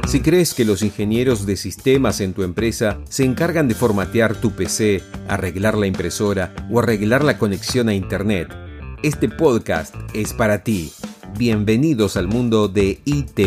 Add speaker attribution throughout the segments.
Speaker 1: Si crees que los ingenieros de sistemas en tu empresa se encargan de formatear tu PC, arreglar la impresora o arreglar la conexión a Internet, este podcast es para ti. Bienvenidos al mundo de IT.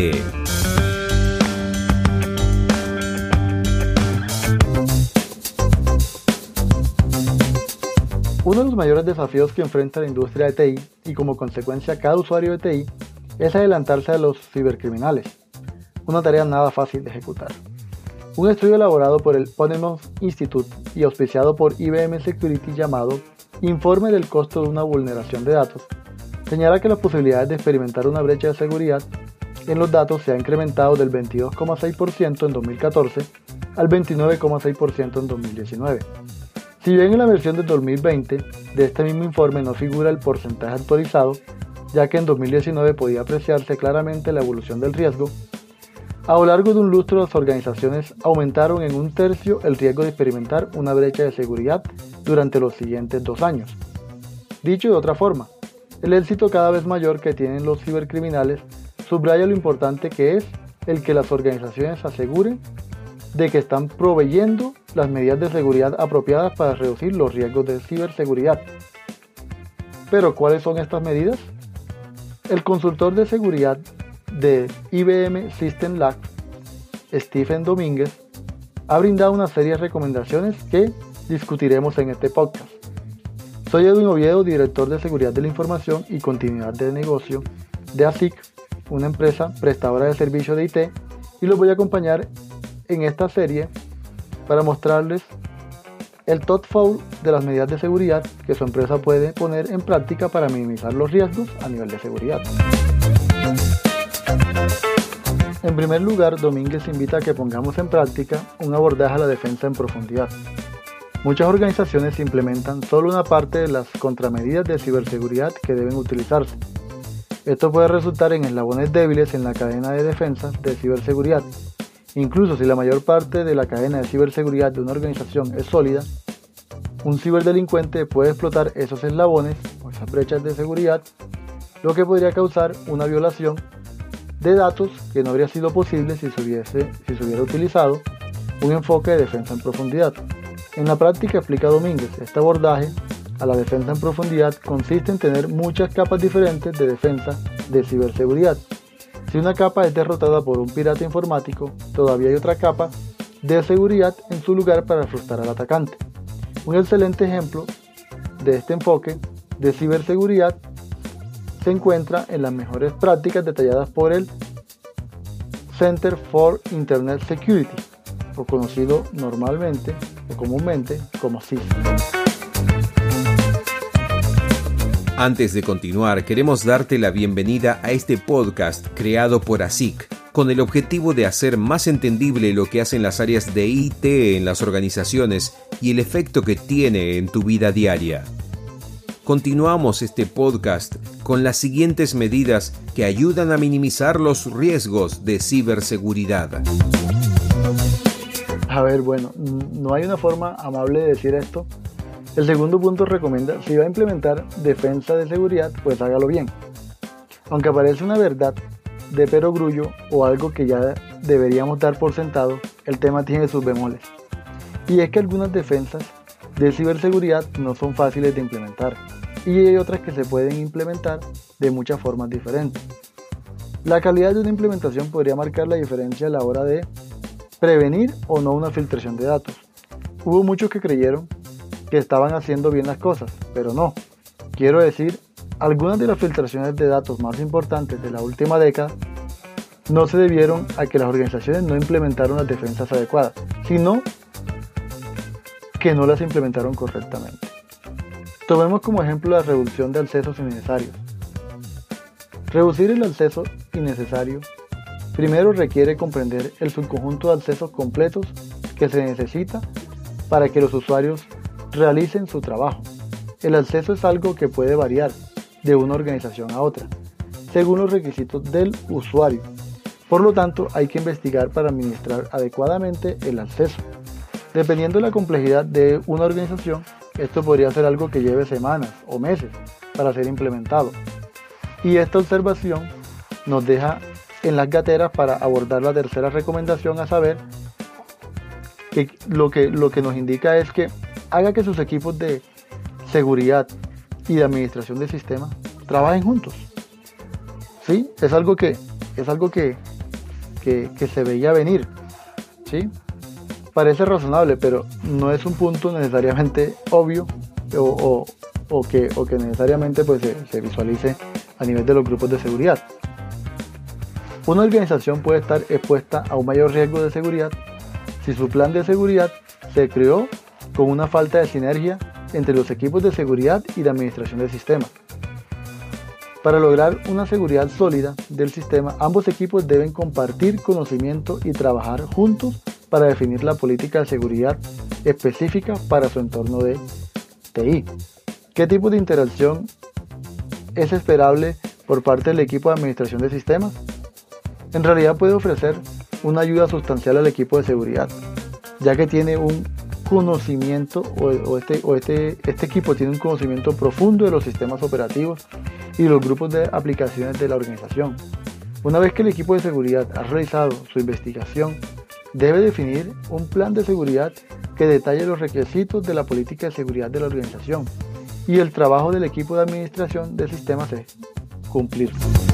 Speaker 2: Uno de los mayores desafíos que enfrenta la industria de TI y como consecuencia cada usuario de TI es adelantarse a los cibercriminales, una tarea nada fácil de ejecutar. Un estudio elaborado por el Ponemon Institute y auspiciado por IBM Security llamado Informe del costo de una vulneración de datos señala que las posibilidades de experimentar una brecha de seguridad en los datos se ha incrementado del 22,6% en 2014 al 29,6% en 2019. Si bien en la versión de 2020 de este mismo informe no figura el porcentaje actualizado, ya que en 2019 podía apreciarse claramente la evolución del riesgo, a lo largo de un lustro las organizaciones aumentaron en 1/3 el riesgo de experimentar una brecha de seguridad durante los siguientes 2 años. Dicho de otra forma, el éxito cada vez mayor que tienen los cibercriminales subraya lo importante que es el que las organizaciones aseguren de que están proveyendo las medidas de seguridad apropiadas para reducir los riesgos de ciberseguridad. Pero, ¿cuáles son estas medidas? El consultor de seguridad de IBM System Labs, Stephen Domínguez, ha brindado una serie de recomendaciones que discutiremos en este podcast. Soy Edwin Oviedo, director de Seguridad de la Información y Continuidad de Negocio de ASIC, una empresa prestadora de servicios de IT, y los voy a acompañar en esta serie para mostrarles el top 4 de las medidas de seguridad que su empresa puede poner en práctica para minimizar los riesgos a nivel de seguridad. En primer lugar, Domínguez invita a que pongamos en práctica un abordaje a la defensa en profundidad. Muchas organizaciones implementan solo una parte de las contramedidas de ciberseguridad que deben utilizarse. Esto puede resultar en eslabones débiles en la cadena de defensa de ciberseguridad. Incluso si la mayor parte de la cadena de ciberseguridad de una organización es sólida, un ciberdelincuente puede explotar esos eslabones o esas brechas de seguridad, lo que podría causar una violación de datos que no habría sido posible si se hubiera utilizado un enfoque de defensa en profundidad. En la práctica, explica Domínguez, este abordaje a la defensa en profundidad consiste en tener muchas capas diferentes de defensa de ciberseguridad. Si una capa es derrotada por un pirata informático, todavía hay otra capa de seguridad en su lugar para frustrar al atacante. Un excelente ejemplo de este enfoque de ciberseguridad se encuentra en las mejores prácticas detalladas por el Center for Internet Security, o conocido normalmente o comúnmente como CIS.
Speaker 1: Antes de continuar, queremos darte la bienvenida a este podcast creado por ASIC, con el objetivo de hacer más entendible lo que hacen las áreas de IT en las organizaciones y el efecto que tiene en tu vida diaria. Continuamos este podcast con las siguientes medidas que ayudan a minimizar los riesgos de ciberseguridad.
Speaker 2: No hay una forma amable de decir esto. El segundo punto recomienda, si va a implementar defensa de seguridad, pues hágalo bien. Aunque parece una verdad de perogrullo o algo que ya deberíamos dar por sentado, el tema tiene sus bemoles. Y es que algunas defensas de ciberseguridad no son fáciles de implementar, y hay otras que se pueden implementar de muchas formas diferentes. La calidad de una implementación podría marcar la diferencia a la hora de prevenir o no una filtración de datos. Hubo muchos que creyeron que estaban haciendo bien las cosas, pero no. Quiero decir, algunas de las filtraciones de datos más importantes de la última década no se debieron a que las organizaciones no implementaron las defensas adecuadas, sino que no las implementaron correctamente. Tomemos como ejemplo la reducción de accesos innecesarios. Reducir el acceso innecesario primero requiere comprender el subconjunto de accesos completos que se necesita para que los usuarios realicen su trabajo. El acceso es algo que puede variar de una organización a otra, según los requisitos del usuario. Por lo tanto, hay que investigar para administrar adecuadamente el acceso. Dependiendo de la complejidad de una organización, esto podría ser algo que lleve semanas o meses para ser implementado. Y esta observación nos deja en las gateras para abordar la tercera recomendación, a saber que lo que nos indica es que haga que sus equipos de seguridad y de administración de sistemas trabajen juntos. ¿Sí? Es algo que se veía venir. ¿Sí? Parece razonable, pero no es un punto necesariamente obvio o que necesariamente pues, se visualice a nivel de los grupos de seguridad. Una organización puede estar expuesta a un mayor riesgo de seguridad si su plan de seguridad se creó con una falta de sinergia entre los equipos de seguridad y de administración del sistema. Para lograr una seguridad sólida del sistema, ambos equipos deben compartir conocimiento y trabajar juntos para definir la política de seguridad específica para su entorno de TI. ¿Qué tipo de interacción es esperable por parte del equipo de administración de sistemas? En realidad puede ofrecer una ayuda sustancial al equipo de seguridad, ya que tiene un conocimiento este equipo tiene un conocimiento profundo de los sistemas operativos y los grupos de aplicaciones de la organización. Una vez que el equipo de seguridad ha realizado su investigación, debe definir un plan de seguridad que detalle los requisitos de la política de seguridad de la organización, y el trabajo del equipo de administración de sistemas es cumplir.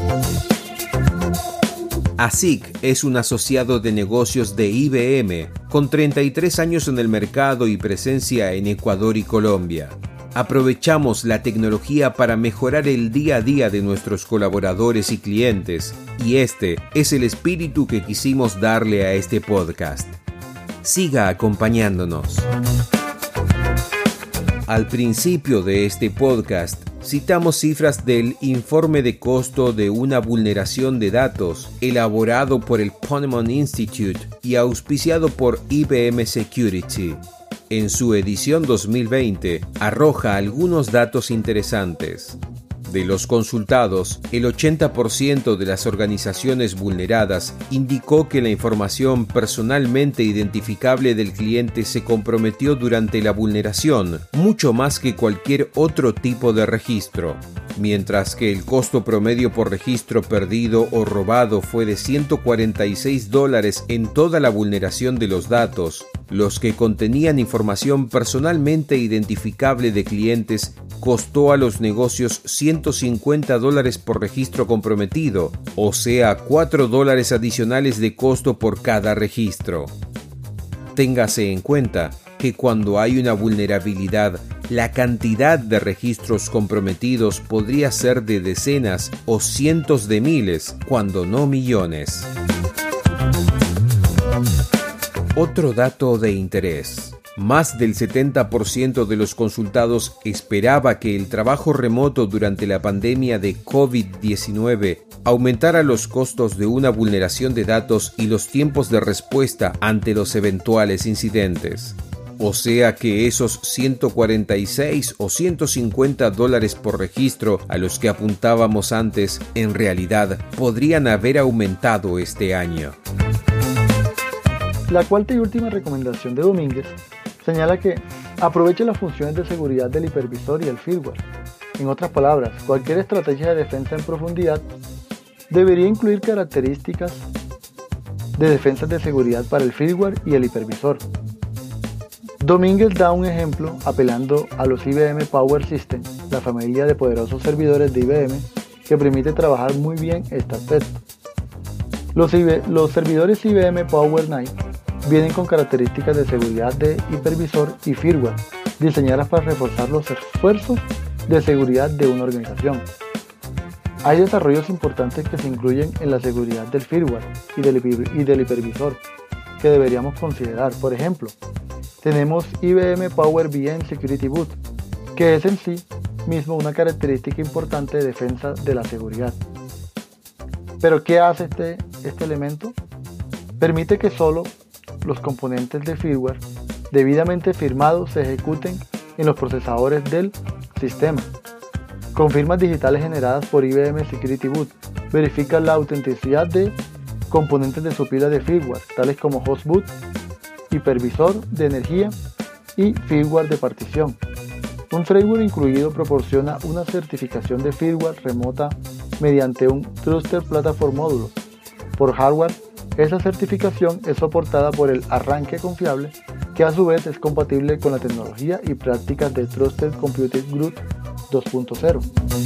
Speaker 1: ASIC es un asociado de negocios de IBM, con 33 años en el mercado y presencia en Ecuador y Colombia. Aprovechamos la tecnología para mejorar el día a día de nuestros colaboradores y clientes, y este es el espíritu que quisimos darle a este podcast. Siga acompañándonos. Al principio de este podcast, citamos cifras del informe de costo de una vulneración de datos elaborado por el Ponemon Institute y auspiciado por IBM Security. En su edición 2020, arroja algunos datos interesantes. De los consultados, el 80% de las organizaciones vulneradas indicó que la información personalmente identificable del cliente se comprometió durante la vulneración, mucho más que cualquier otro tipo de registro. Mientras que el costo promedio por registro perdido o robado fue de $146 en toda la vulneración de los datos, los que contenían información personalmente identificable de clientes costó a los negocios $150 por registro comprometido, o sea, $4 adicionales de costo por cada registro. Téngase en cuenta que cuando hay una vulnerabilidad, la cantidad de registros comprometidos podría ser de decenas o cientos de miles, cuando no millones. Otro dato de interés. Más del 70% de los consultados esperaba que el trabajo remoto durante la pandemia de COVID-19 aumentara los costos de una vulneración de datos y los tiempos de respuesta ante los eventuales incidentes. O sea que esos $146 o $150 por registro a los que apuntábamos antes, en realidad podrían haber aumentado este año.
Speaker 2: La cuarta y última recomendación de Domínguez señala que aproveche las funciones de seguridad del hipervisor y el firmware. En otras palabras, cualquier estrategia de defensa en profundidad debería incluir características de defensas de seguridad para el firmware y el hipervisor. Domínguez da un ejemplo apelando a los IBM Power Systems, la familia de poderosos servidores de IBM que permite trabajar muy bien este aspecto. Los servidores IBM Power 9 vienen con características de seguridad de hipervisor y firmware, diseñadas para reforzar los esfuerzos de seguridad de una organización. Hay desarrollos importantes que se incluyen en la seguridad del firmware y del hipervisor que deberíamos considerar. Por ejemplo, tenemos IBM Power VM Security Boot, que es en sí mismo una característica importante de defensa de la seguridad. ¿Pero qué hace este elemento? Permite que solo los componentes de firmware debidamente firmados se ejecuten en los procesadores del sistema. Con firmas digitales generadas por IBM Security Boot, verifica la autenticidad de componentes de su pila de firmware, tales como hostboot, hipervisor de energía y firmware de partición. Un framework incluido proporciona una certificación de firmware remota mediante un Trusted Platform módulo, Por hardware, esa certificación es soportada por el arranque confiable, que a su vez es compatible con la tecnología y prácticas de Trusted Computing Group 2.0.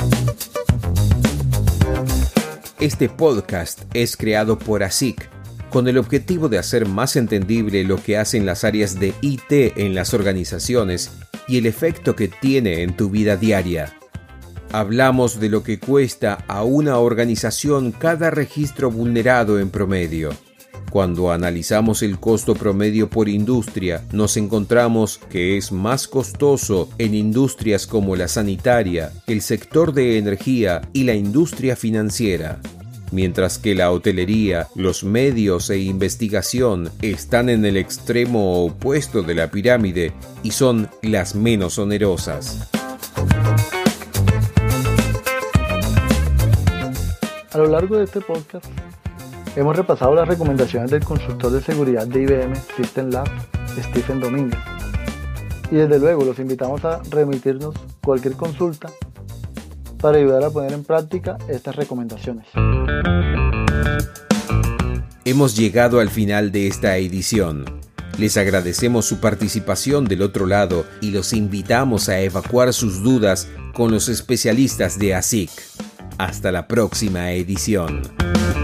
Speaker 1: Este podcast es creado por ASIC, con el objetivo de hacer más entendible lo que hacen las áreas de IT en las organizaciones y el efecto que tiene en tu vida diaria. Hablamos de lo que cuesta a una organización cada registro vulnerado en promedio. Cuando analizamos el costo promedio por industria, nos encontramos que es más costoso en industrias como la sanitaria, el sector de energía y la industria financiera, mientras que la hotelería, los medios e investigación están en el extremo opuesto de la pirámide y son las menos onerosas.
Speaker 2: A lo largo de este podcast, hemos repasado las recomendaciones del consultor de seguridad de IBM System Lab, Stephen Domínguez. Y desde luego los invitamos a remitirnos cualquier consulta para ayudar a poner en práctica estas recomendaciones.
Speaker 1: Hemos llegado al final de esta edición. Les agradecemos su participación del otro lado y los invitamos a evacuar sus dudas con los especialistas de ASIC. Hasta la próxima edición.